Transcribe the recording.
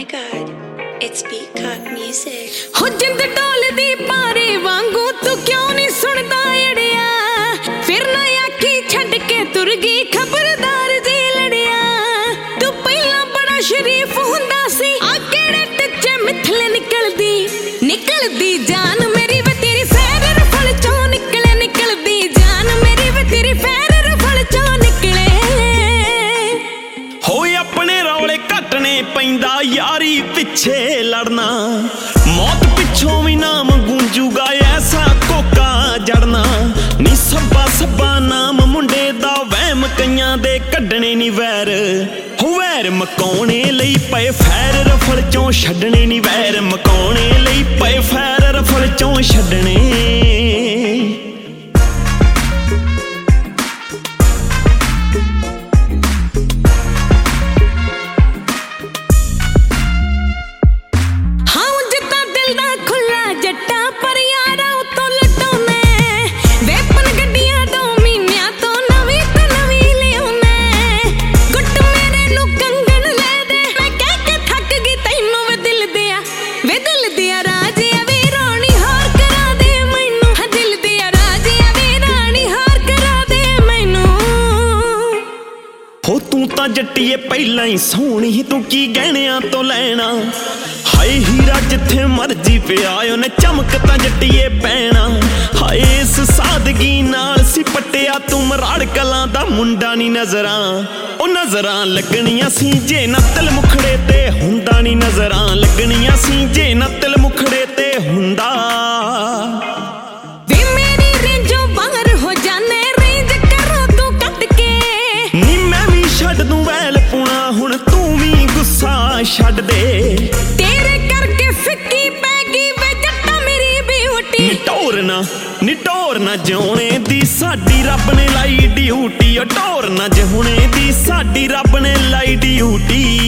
God, it's Peacock Music. हो जिंद डोलदी पारे वांगू तू क्यों नहीं सुनदा अड़िया फिर ना आखी छड़ के तुर गई खबरदार जी लड़िया तू पहला बड़ा शरीफ हुंदा सी आ केड़े टच्चे मिथले निकलदी जान मेरी वे तेरी फैर रफल चों निकलदी जान मेरी वे तेरी फैर रफल चों निकले होए अपने रौले घटने पैंदा यारी पिछे लड़ना मौत पिछों भी नाम गूंजूगा ऐसा कोका जड़ना नी सब्बा नाम मुंडे दा वहम कईयां दे कड्डने नी वैर हो वैर मकाउने लई पए फैर रफल चों छड्डने नी वैर मकाउने लई पए फैर रफल चों छड्डने जट्टिए पहला ही सोहनी तू की गहणियां तो लैना हाय हीरा जिथे मर्जी पिया उन्हें चमक तां जट्टिए पैना हाय इस सादगी नाल सी पट्टिया तू मराड़ कलां दा मुंडा नी नजरां लगनियां सी जे ना तिल मुखड़े ते हुंदा नी नजरां लगनियां सी जे ना तिल मुखड़े ते हुंदा छड़ दे तेरे करके फिक्की पैगी वे जट्टा मेरी ब्यूटी निटोरना जिउणे दी साडी रब ने लाई ड्यूटी टोरना जिउणे दी साडी रब ने लाई ड्यूटी